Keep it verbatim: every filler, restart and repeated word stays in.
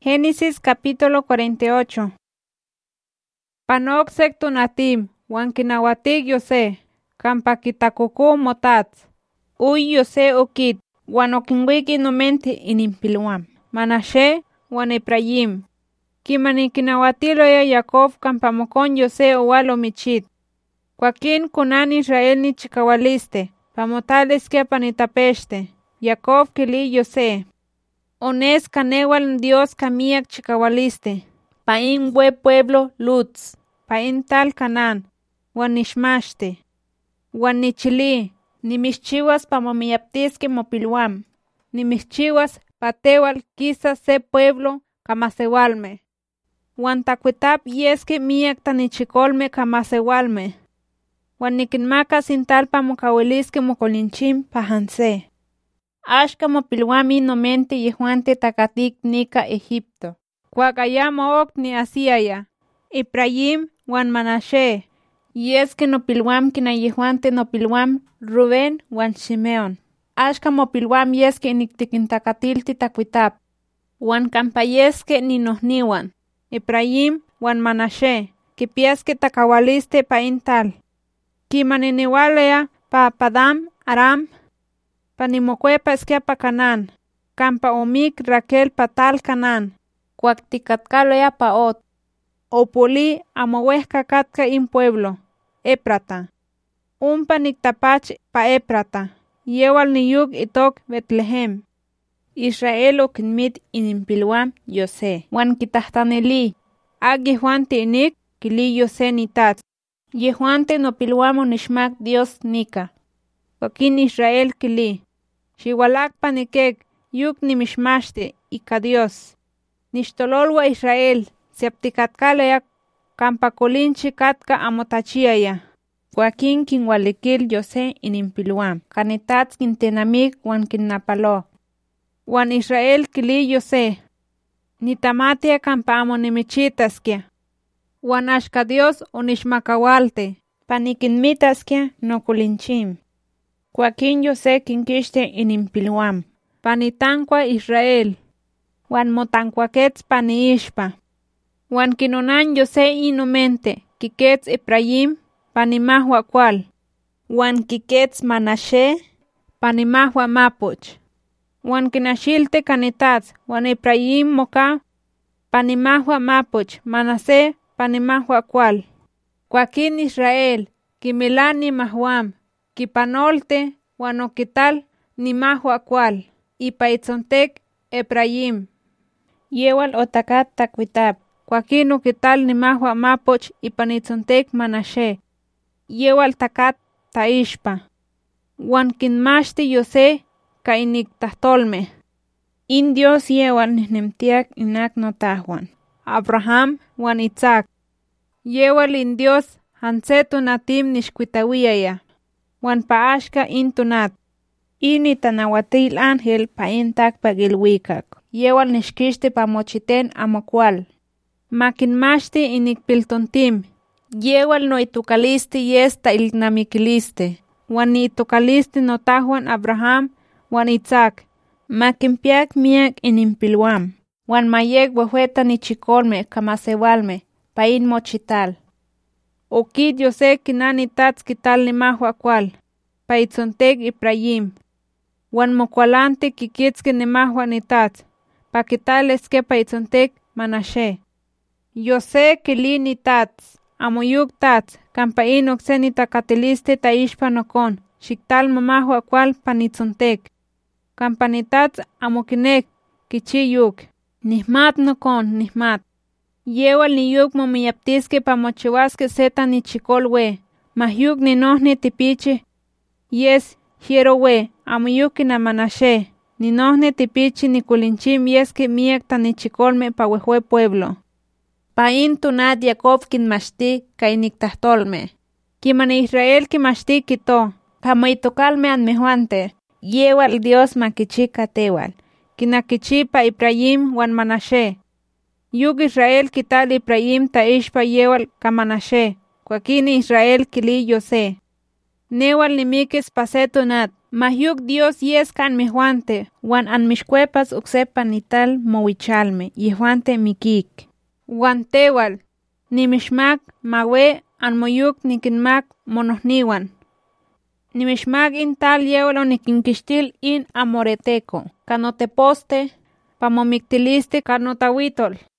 Génesis capítulo cuarenta y ocho. Panok sek tunatim, wan kinawatik Yose, kampa kitakuku motats. Uy Yose okit, wan okinwiki nomente inimpiluam. Manashe, wan Efraim. Kimani kinawatilo ya Jacob kampa mokon Yose owalo michit. Joaquín kunan Israel ni chikawaliste, pamotales que panitapeste. Jacob kili Yose. Ones kanewal Dios kamiak chikawaliste. Pain we pueblo Lutz. Pain tal Canán. Wan nishmashte. Wan nichili. Nimishchiwas pamomiyaptiske mopiluam. Nimishchiwas patewal quizás se pueblo kamasewalme. Wan takuitap yeske miak tanichikolme kamasewalme. Wan nikinmaka sintal pamokawiliske mokolinchim pahanse. Ashka mopiluami nomente yehuante takatik nika Egipto. Kuakayamo ok ni asiaya. Efraim wan Manashe. Yeske nopiluam kina yehuante nopiluam Rubén wan Simeón. Ashka mopiluam yeske iniktikintakatilti takuitap. Wan kampayeske ninohniwan. Efraim wan Manashe. Kipiaske takawaliste pa intal. Kimaniniwalea pa Padam Aram. Panimokwepa eskia pa Canán. Kampa omik Raquel pa tal Canán. Kuaktikatkaloya pa ot. Opoli amowehka katka in pueblo. Éprata. Umpa niktapach pa Éprata. Yewal niyuk itok Betlehem. Israel okinmit inimpiluam Yose. Wan kitahtaneli. Ag yehuante inik kili Yose nitat. Yehuante nopiluam onishmak Dios nika. Joaquín Israel kili. Xiwalak panikek yuk nimishmashte ika Dios. Nishtololwa Israel. Siaptikatkaleya kampa kolinchi katka amotachiaya. Joaquín kinwalikil Yose inimpiluam. Kanitats kintenamik wan kinnapalo. Wan Israel kili Yose. Nitamatia kampa amonimichitaskia. Wan ashka Dios onishmakawalte. Panikinmitaskia no kolinchim. Joaquín Yose kinkishte inimpiluam. Panitankwa Israel. Wan motankwakets paniishpa. Wan kinonan Yose inumente. Kikets Efraim. Panimahwa kwal. Wan kikets Manashe. Panimahwa mapuch. Wan kinashilte kanitats. Wan Efraim moka. Panimahwa mapuch. Manase panimahwa kwal. Joaquín Israel. Kimilan ni mahwam. Kipanolte wan okital ni mahwa kwal. Ipaitzontek Efraim. Yewal otakat takuitap. Joaquín okital ni mahwa mapoch ipanitzontek Manashe. Yewal takat taishpa. Wan kinmashti Yose ka iniktahtolme. In Dios yewal nihnemtiak inak notahuan. Abraham wan Isaac. Yewal in Dios hansetu natim nishkuitawiyaya. Wan paashka intunat. Ini tanawatil ángel pa intak pagilwikak. Yewal nishkishte pa mochiten amokwal. Makinmashti inikpiltontim. Yewal no itukaliste yesta ilnamikiliste. Wan ni itukaliste notahuan Abraham wan Isaac. Makinpiak miak inimpiluam. Wan mayek wahueta ni chikolme kamasewalme pa in mochital. Okid Yose kinani tats kital ni mahwa kwal. Paitzontek Efraim. Wan mokwalante kikitske ni mahwa ni tats. Pa kitales ke paitzontek Manashe. Yose kili ni tats. Amoyuk tats. Kampa in okse ni takatiliste taishpa nokon. Shiktal mamahwa kwal panitzontek. Kampa ni tats amokinek kichi yuk. Nihmat nokon nihmat. Yewal ni yuk momiyaptiske pa mochiwaske seta ni chikolwe. Mahyuk ni nohni tipiche. Yes, hierowe, amuyuk na Manashe. Ni nohni tipiche ni kulinchim yeske miak tani chikolme pa wehwe pueblo. Pa in tunat Jacob kinmashti ka iniktahtolme. Kimani Israel kimashti kito. Pa moitokalme anmehuante. Yewal Dios makichi katewal. Kinakichi pa Efraim wan Manashe. Yuk Israel kital Efraim taishpa yewal ka Manashe. Joaquín Israel kili Yose. Newal nimikis pasetunat. Mahyuk Dios yes kan mi Juante, wan an mixcuepas uxepa nital mowichalme, y Juante mikik. Wan tewal, ni mixmak mawe an moyuk nikinmak monohniwan. Ni mixmak in tal yewalo nikinkixtil in amoreteco, canoteposte, pamomiktiliste canotawitol.